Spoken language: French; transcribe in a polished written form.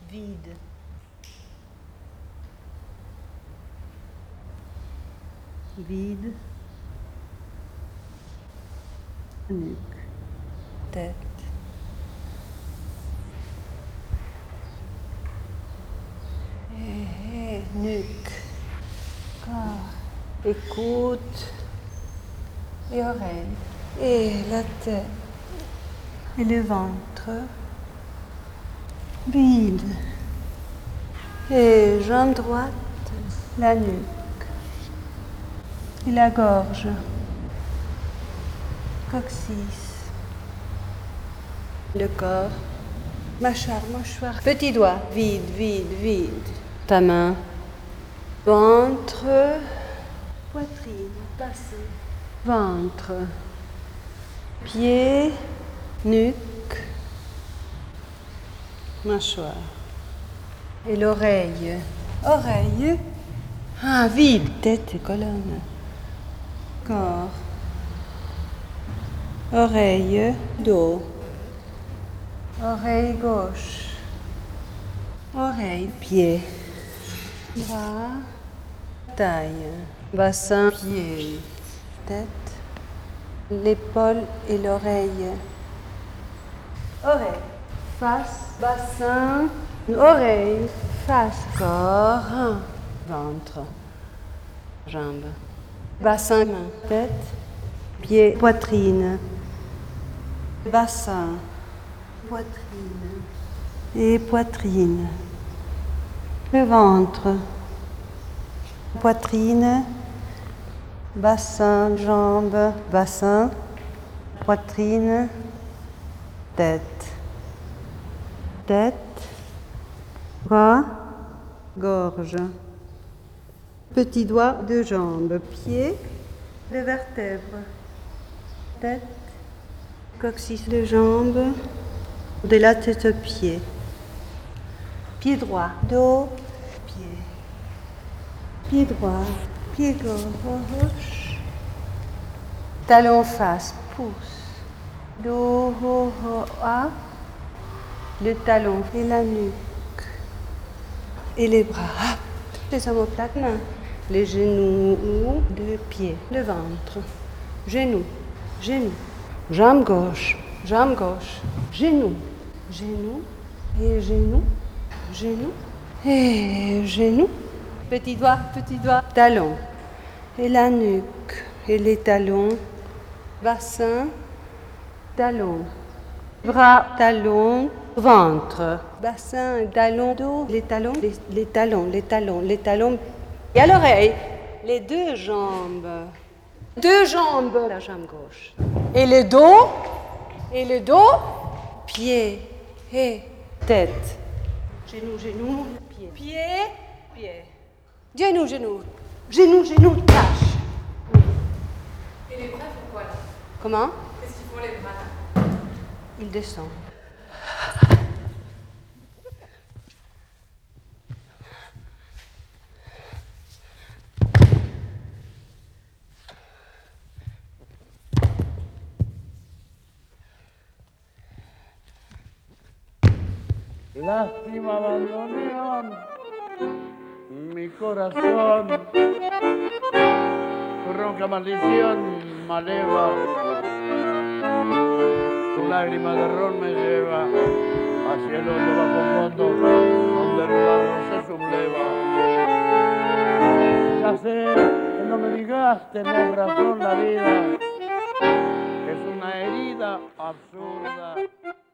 vide. Vide. Nuque. Tête. Nuque. Corps. Écoute. Et oreilles. Et la tête. Et le ventre. Vide. Et jambe droite. La nuque. Et la gorge. Coccyx. Le corps. Mâchoire. Petit doigt. Vide. Ta main. Ventre. Poitrine. Bassin. Ventre. Pied. Nuque. Mâchoire. Et l'oreille. Oreille. Ah, vide. Tête et colonne. Corps. Oreille. Dos. Oreille gauche. Oreille. Pied. Bras. Taille. Bassin. Pied. Tête. L'épaule et l'oreille. Oreille. Face. Bassin. Oreille. Face. Corps. Ventre. Jambes. Bassin. Tête. Pied. Poitrine. Bassin. Poitrine. Et poitrine. Le ventre. Poitrine. Bassin. Jambes. Bassin. Poitrine. Tête. Tête. Bras. Gorge. Petit doigt de jambe. Pied. De vertèbres. Tête. Coccyx de jambe. De la tête aux pieds. Pied droit. Dos. Pied. Pied droit. Pied gauche. Talon face. Pouce. Dos. A. Le talon et la nuque. Et les bras. Les omoplates. Les genoux. Le pied. Le ventre. Genoux. Jambe gauche. Genou. Et genou. Et genou. Petit doigt. Talon. Et la nuque. Et les talons. Bassin. Talon. Bras. Talon. Ventre. Bassin. Talon. Dos. Les talons. Les talons. Et à l'oreille. Les deux jambes. La jambe gauche. Et le dos. Pied. Et tête. Genou. Pied. Genou. Tâche. Et les bras font quoi là? Comment? Qu'est-ce qu'ils font les bras là? Il descend. Lástima abandoneón, mi corazón, tu ronca maldición maleva, tu lágrima de ron me lleva hacia el hoyo bajo fondo, donde el barro se subleva. Ya sé que no me digas, tenés razón la vida, que es una herida absurda.